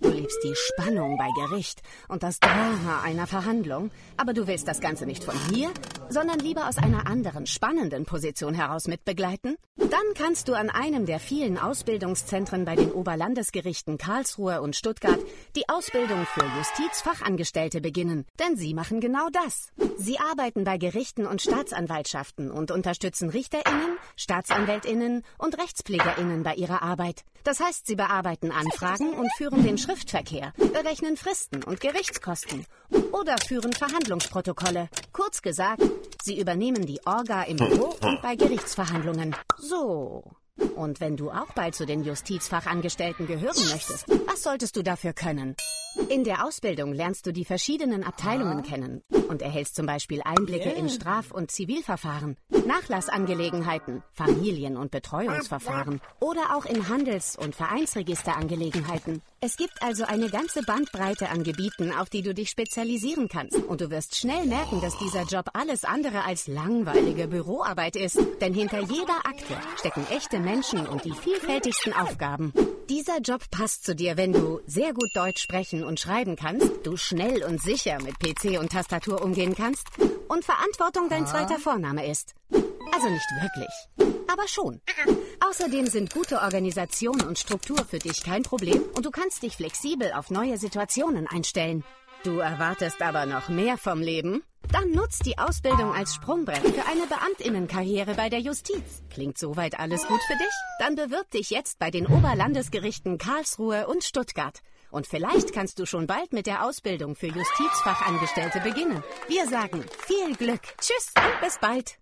Du liebst die Spannung bei Gericht und das Drama einer Verhandlung, aber du willst das Ganze nicht von hier, sondern lieber aus einer anderen, spannenden Position heraus mitbegleiten? Dann kannst du an einem der vielen Ausbildungszentren bei den Oberlandesgerichten Karlsruhe und Stuttgart die Ausbildung für Justizfachangestellte beginnen, denn sie machen genau das. Sie arbeiten bei Gerichten und Staatsanwaltschaften und unterstützen RichterInnen, StaatsanwältInnen und RechtspflegerInnen bei ihrer Arbeit. Das heißt, sie bearbeiten Anfragen und führen den Schriftverkehr, berechnen Fristen und Gerichtskosten oder führen Verhandlungsprotokolle. Kurz gesagt, sie übernehmen die Orga im Büro und bei Gerichtsverhandlungen. So. Und wenn du auch bald zu den Justizfachangestellten gehören möchtest, was solltest du dafür können? In der Ausbildung lernst du die verschiedenen Abteilungen kennen und erhältst zum Beispiel Einblicke in Straf- und Zivilverfahren, Nachlassangelegenheiten, Familien- und Betreuungsverfahren oder auch in Handels- und Vereinsregisterangelegenheiten. Es gibt also eine ganze Bandbreite an Gebieten, auf die du dich spezialisieren kannst. Und du wirst schnell merken, dass dieser Job alles andere als langweilige Büroarbeit ist. Denn hinter jeder Akte stecken echte Menschen und die vielfältigsten Aufgaben. Dieser Job passt zu dir, wenn du sehr gut Deutsch sprechen und schreiben kannst, du schnell und sicher mit PC und Tastatur umgehen kannst und Verantwortung dein zweiter Vorname ist. Also nicht wirklich, aber schon. Außerdem sind gute Organisation und Struktur für dich kein Problem und du kannst dich flexibel auf neue Situationen einstellen. Du erwartest aber noch mehr vom Leben? Dann nutzt die Ausbildung als Sprungbrett für eine Beamtinnenkarriere bei der Justiz. Klingt soweit alles gut für dich? Dann bewirb dich jetzt bei den Oberlandesgerichten Karlsruhe und Stuttgart. Und vielleicht kannst du schon bald mit der Ausbildung für Justizfachangestellte beginnen. Wir sagen viel Glück. Tschüss und bis bald.